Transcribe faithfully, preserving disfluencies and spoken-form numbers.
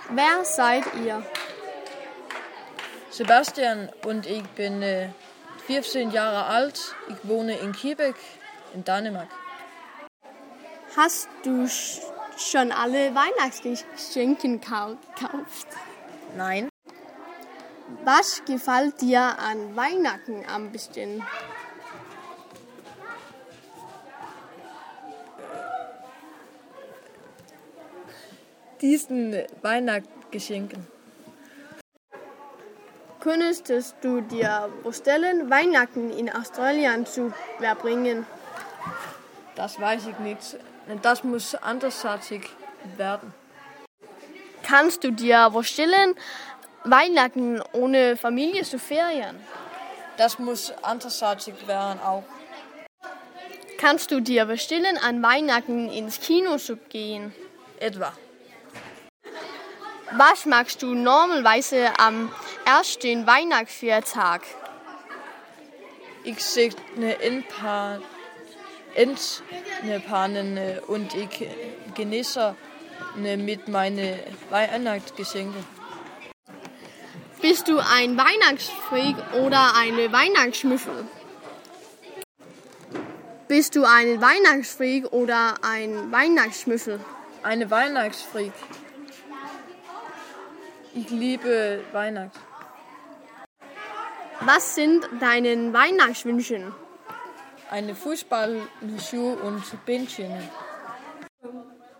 Wer seid ihr? Sebastian und ich bin äh, vierzehn Jahre alt. Ich wohne in Quebec in Dänemark. Hast du sch- schon alle Weihnachtsgeschenke gekauft? Nein. Was gefällt dir an Weihnachten am besten? Diesen Weihnachtsgeschenken. Könntest du dir vorstellen, Weihnachten in Australien zu verbringen? Das weiß ich nicht. Das muss andersartig werden. Kannst du dir vorstellen, Weihnachten ohne Familie zu feiern? Das muss andersartig werden auch. Kannst du dir vorstellen, an Weihnachten ins Kino zu gehen? Etwa. Was magst du normalerweise am ersten Weihnachtsfeiertag? Ich segne ein paar Entpannen und ich genieße mit meinen Weihnachtsgeschenken. Bist du ein Weihnachtsfreak oder eine Weihnachtsschnüffel? Bist du ein Weihnachtsfreak oder ein Weihnachtsschnüffel? Eine Weihnachtsfreak. Ich liebe Weihnachten. Was sind deine Weihnachtswünsche? Eine Fußballschuhe und Bändchen.